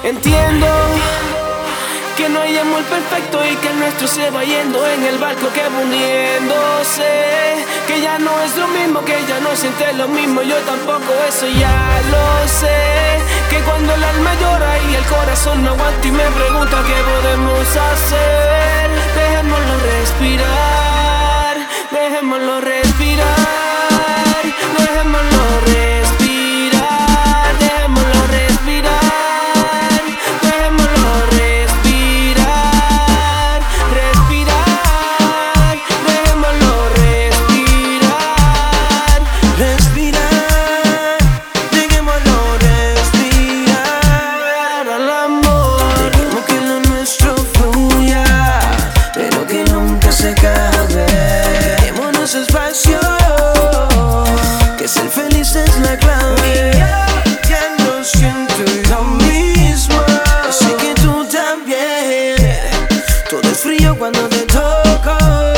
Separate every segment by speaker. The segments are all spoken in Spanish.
Speaker 1: Entiendo que no hay amor perfecto y que el nuestro se va yendo en el barco que va hundiéndose. Que ya no es lo mismo, que ya no sientes lo mismo, yo tampoco, eso ya lo sé. Que cuando el alma llora y el corazón no aguanta y me pregunta qué podemos hacer, dejémoslo respirar, dejémoslo respirar, dejémoslo respirar, dejémoslo respirar.
Speaker 2: Ser feliz es la clave. Ya lo siento yo mismo. Sé que tú también. Todo es frío cuando te toco.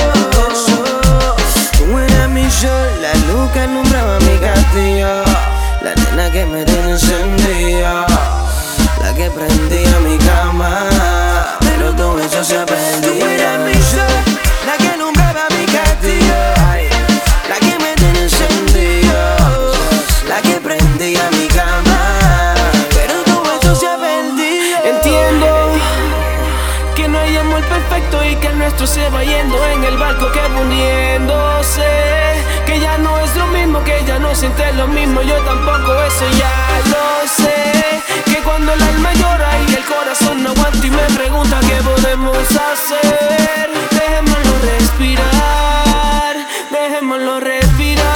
Speaker 2: Tú eras mi sol, la luz que alumbraba mi castillo. La nena que me tenía encendida, la que prendía mi cama. Pero todo eso se ha perdido. Tú eras mi sol, la que alumbraba mi castillo. La que me tenía encendida, la que prendía mi cama, pero todo eso se ha perdido.
Speaker 1: Entiendo que no hay amor perfecto y que el nuestro se va yendo en el barco que va hundiéndose. Que ya no es lo mismo, que ya no sientes lo mismo, yo tampoco, eso ya lo sé. Que cuando el alma llora y el corazón no aguanta y me pregunta qué podemos hacer, dejémoslo respirar, dejémoslo respirar.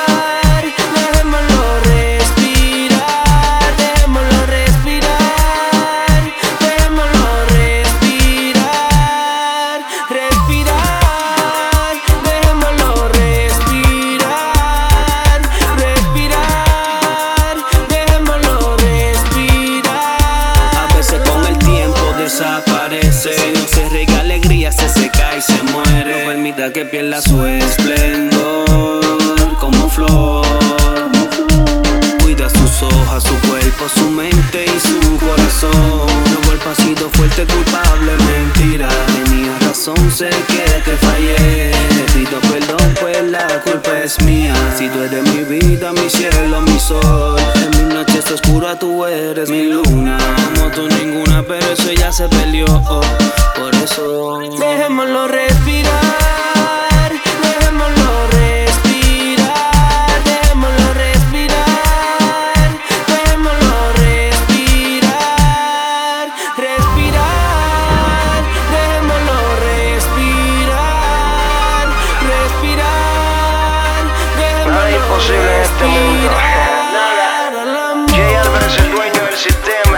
Speaker 3: No se riega alegría, se seca y se muere. No permita que pierda su esplendor como flor. Cuida sus hojas, su cuerpo, su mente y su corazón. No fue el pasito fuerte, culpable, mentira. Tenía razón, sé que te fallé. Te pido perdón, pues la culpa es mía. Si tú eres mi vida, mi cielo, mi sol. En mis noches oscuras tú eres mi luna. Como tú ninguna, pero eso ya se perdió. Por eso
Speaker 1: dejémoslo respirar, dejémoslo respirar, dejémoslo respirar, dejémoslo respirar, respirar, dejémoslo respirar, respirar, dejémoslo
Speaker 2: nada es imposible en este mundo. Nada. Jay Álvarez, el dueño del sistema.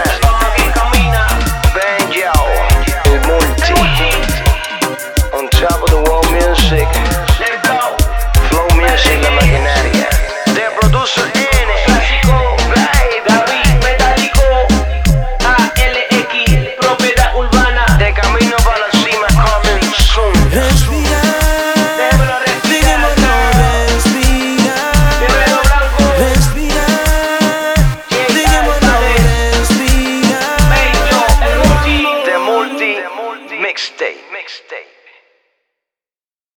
Speaker 2: On top of the world music, flow music, la maquinaria. The producer N,
Speaker 4: David Metálico, ALX, propiedad urbana.
Speaker 2: de camino para la cima, coming soon. Respirar,
Speaker 4: Déjamelo respirar. Guerrero Blanco,
Speaker 2: respirar,
Speaker 4: Jay Álvarez,
Speaker 2: respirar.
Speaker 4: Bello, el multi.
Speaker 2: The multi mixtape.